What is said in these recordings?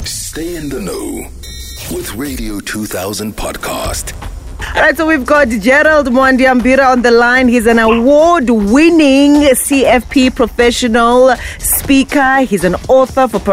Stay in the know with Radio 2000 podcast. All right, so we've got Gerald Mwandiambira on the line. He's an award-winning CFP professional speaker. He's an author for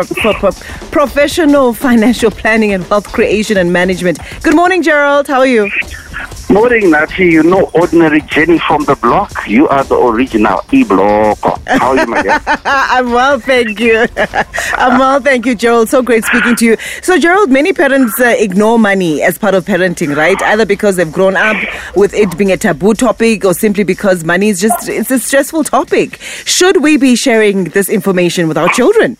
professional financial planning and wealth creation and management. Good morning, Gerald. How are you? Morning, Nati. You know, ordinary Jenny from the block. You are the original E-block. How are you, my dear? I'm well, thank you. I'm well, thank you, Gerald. So great speaking to you. So, Gerald, many parents ignore money as part of parenting, right? Either because they've grown up with it being a taboo topic or simply because money is it's a stressful topic. Should we be sharing this information with our children?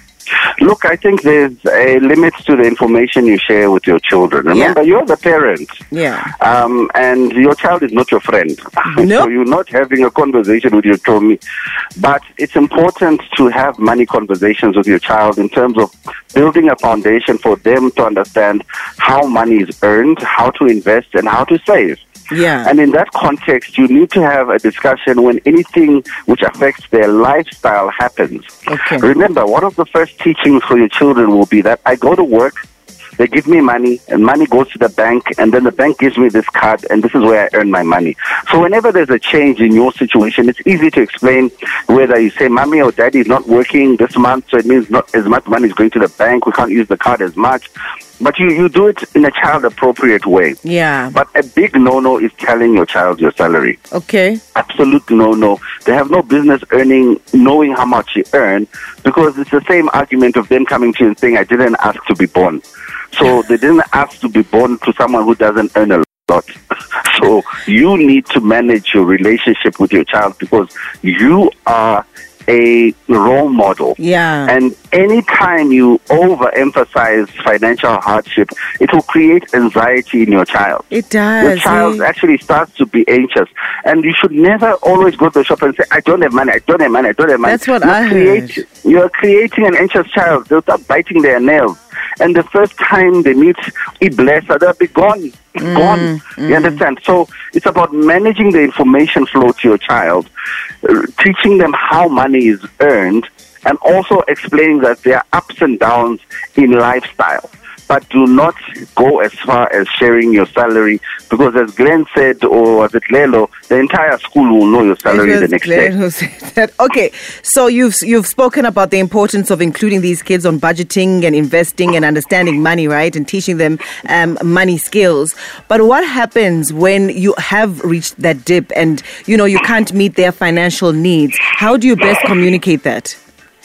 Look, I think there's a limit to the information you share with your children. Remember, you're the parent. Yeah. And your child is not your friend. Nope. So you're not having a conversation with your Tommy. But it's important to have money conversations with your child in terms of building a foundation for them to understand how money is earned, how to invest, and how to save. Yeah. And in that context, you need to have a discussion when anything which affects their lifestyle happens. Okay. Remember, one of the first teachings for your children will be that I go to work, they give me money, and money goes to the bank, and then the bank gives me this card, and this is where I earn my money. So whenever there's a change in your situation, it's easy to explain whether you say, Mommy or Daddy is not working this month, so it means not as much money is going to the bank, we can't use the card as much. But you do it in a child-appropriate way. Yeah. But a big no-no is telling your child your salary. Okay. Absolute no-no. They have no business knowing how much you earn, because it's the same argument of them coming to you and saying, I didn't ask to be born. So they didn't ask to be born to someone who doesn't earn a lot. So you need to manage your relationship with your child because you are a role model. Yeah. And anytime you overemphasize financial hardship, it will create anxiety in your child. It does. Your child actually starts to be anxious. And you should never always go to the shop and say, I don't have money, I don't have money, I don't have money. That's what I heard. You're creating an anxious child. They'll start biting their nails. And the first time they meet Iblesa, they'll be gone. Gone. You understand? So it's about managing the information flow to your child, teaching them how money is earned, and also explaining that there are ups and downs in lifestyle. But do not go as far as sharing your salary, because as Glenn said, or was it Lelo, the entire school will know your salary the next day. Who said that. Okay, so you've spoken about the importance of including these kids on budgeting and investing and understanding money, right, and teaching them money skills. But what happens when you have reached that dip and you can't meet their financial needs? How do you best communicate that?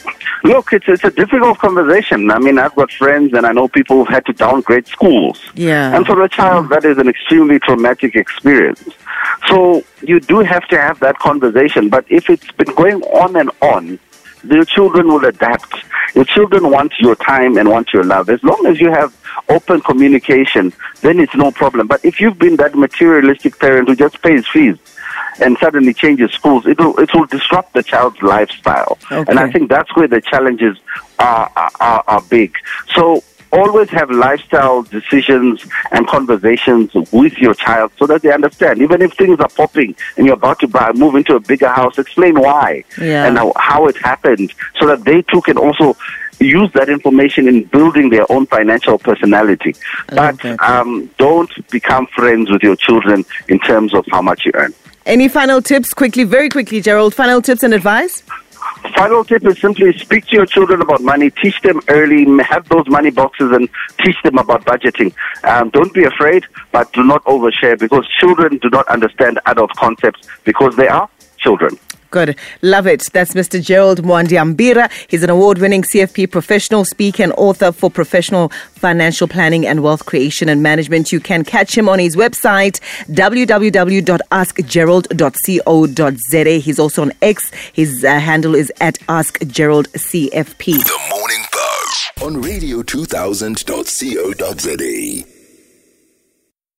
Look, it's a difficult conversation. I mean, I've got friends and I know people who've had to downgrade schools. Yeah. And for a child, that is an extremely traumatic experience. So you do have to have that conversation. But if it's been going on and on, your children will adapt. Your children want your time and want your love. As long as you have open communication, then it's no problem. But if you've been that materialistic parent who just pays fees, and suddenly changes schools, it will disrupt the child's lifestyle. Okay. And I think that's where the challenges are big. So always have lifestyle decisions and conversations with your child so that they understand. Even if things are popping and you're about to move into a bigger house, explain why and how it happened so that they too can also use that information in building their own financial personality. But don't become friends with your children in terms of how much you earn. Any final tips, very quickly, Gerald? Final tips and advice? Final tip is simply speak to your children about money. Teach them early. Have those money boxes and teach them about budgeting. Don't be afraid, but do not overshare, because children do not understand adult concepts because they are children. Good. Love it. That's Mr. Gerald Mwandiambira. He's an award-winning CFP professional speaker and author for professional financial planning and wealth creation and management. You can catch him on his website, www.askgerald.co.za. He's also on X. His handle is @AskGeraldCFP. The Morning Buzz on radio2000.co.za.